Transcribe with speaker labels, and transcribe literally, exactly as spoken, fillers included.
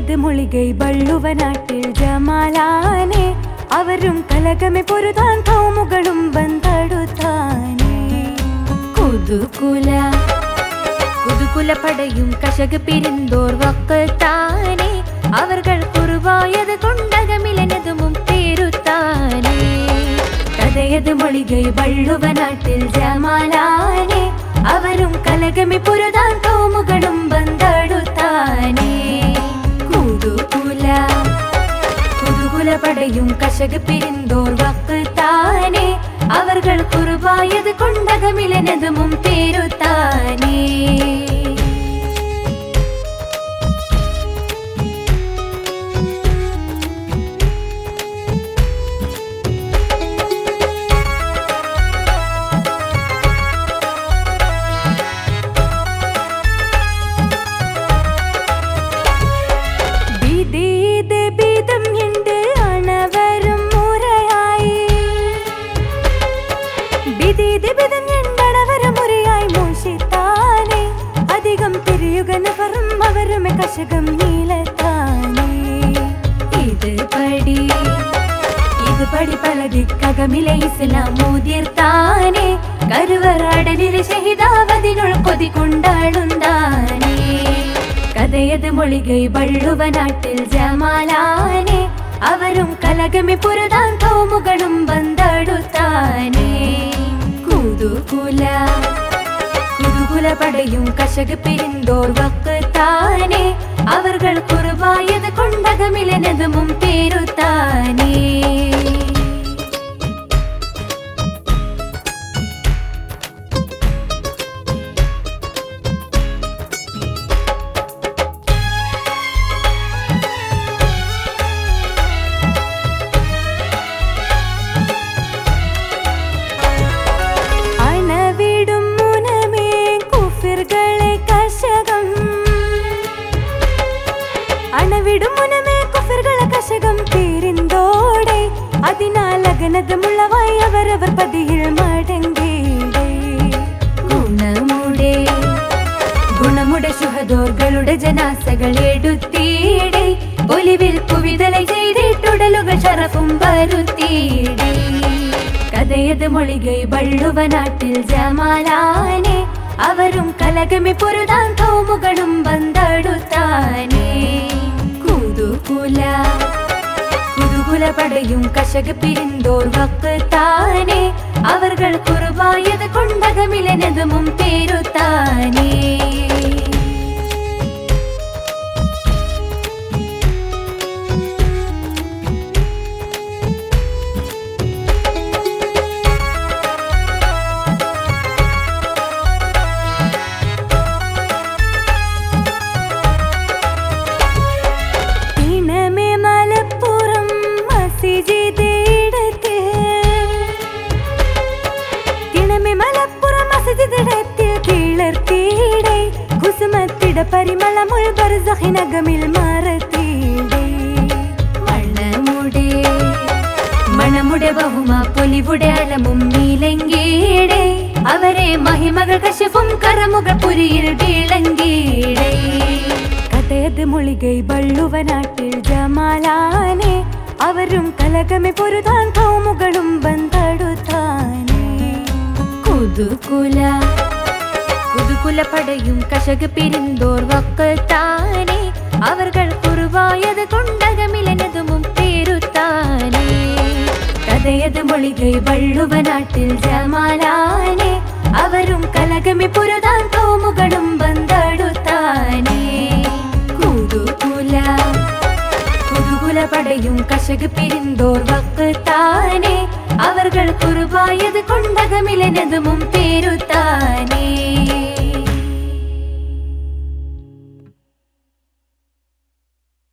Speaker 1: കഥയത് മൊളികൈ ബള്ളുവ നാട്ടിൽ ജമാലാനെ അവരും കലകമെ പൊരുതാൻ കൗമുകളും ബന്ധടുത്താനേ കുതുകുല കുതുകുല പടയും കശക് പിരിന്തോർ വക്കത്താനേ അവർകൾ കുറുവായത് കൊണ്ടകമിലനതും പേരുത്താനേ കഥയത് മൊളികൈ ബള്ളുവ നാട്ടിൽ ജമാലാനെ അവരും കലകമെ പൊരുതാൻ കൗമുകളും ബന്ധടുത്താനേ കുതുകുല കുതുകുല പടയും കശക് പിരിന്തോർ വക്കത്താനേ അവർകൾ കുറുവായത് കൊണ്ടകമിലനതും പേരുത്താനേ കശകം നീലത്താനേ ഇത് പടി ഇത് പടി പലതിക്കകമിലെ ഇസ്ലാം മോദിർത്താനേ കരുവറാടലിലെ ഷഹിദാവതിനുൾ കൊതി കൊണ്ടാടുന്താനേ കഥയത് മൊളികൈ ബള്ളുവ നാട്ടിൽ ജമാലാനെ അവരും കലകമെ പൊരുതാൻ കൗമുകളും ബന്ധടുത്താനേ കുതുകുല കുതുകുല പടയും കശക് പിരിന്തോർ വക്കത്താനേ അവർകൾ കുറുവായത് കൊണ്ടകമിലനതും പേരുത്താനേ അണവിടും മുനമേ കുഫറുകളെ കശകം തീരിന്തോടെ അതിനാൽ അകനതമുള്ളവായി അവരവർ പതിയിൽ മടങ്ങേടെ ഗുണമുടെ ഗുണമുടെ ശുഹദോർകളുടെ ജനാസകൾ എടുത്തീടെ ഒലിവിൽ കുവിതല ചെയ്തിട്ടുടലുകൾ ഷറഫും വരുത്തീടെ കഥയത് മൊളികൈ ബള്ളുവ നാട്ടിൽ ജമാലാനെ അവരും കലകമെ പൊരുതാൻ കൗമുകളും ബന്ധടുത്താനേ കുതുകുല കുതുകുല പടയും കശക് പിരിന്തോർ വക്കത്താനേ അവർകൾ കുറുവായത് കൊണ്ടകമിലനതും പേരുത്താനേ പരിമളമുൾ ബർസഖിനകമിൽ മാറത്തീടെ മണമുടെ മണമുടെ ബഹുമ പൊലിവുടെ അലമും നീലങ്കീടെ അവരെ മഹിമകൾ കശഫും കറമുകൾ പുരിയിൽ വീളങ്കീടെ കഥയത് മൊളികൈ ബള്ളുവ നാട്ടിൽ ജമാലാനെ അവരും കലകമെ പൊരുതാൻ കൗമുകളും ബന്ധടുത്താനേ കുതുകുല കുതുകുല പടയും കശക് പിരിന്തോർ വക്കത്താനേ അവർകൾ കുറുവായത് കൊണ്ടകമിലനതും പേരുത്താനേ കഥയത് മൊളികൈ ബള്ളുവ നാട്ടിൽ ജമാലാനെ അവരും കലകമെ പൊരുതാൻ കൗമുകളും ബന്ധടുത്താനേ കുതുകുല കുതുകുല പടയും കശക് പിരിന്തോർ വക്കത്താനേ അവർകൾ കുറുവായത് കൊണ്ടകമിലനതും പേരുത്താനേ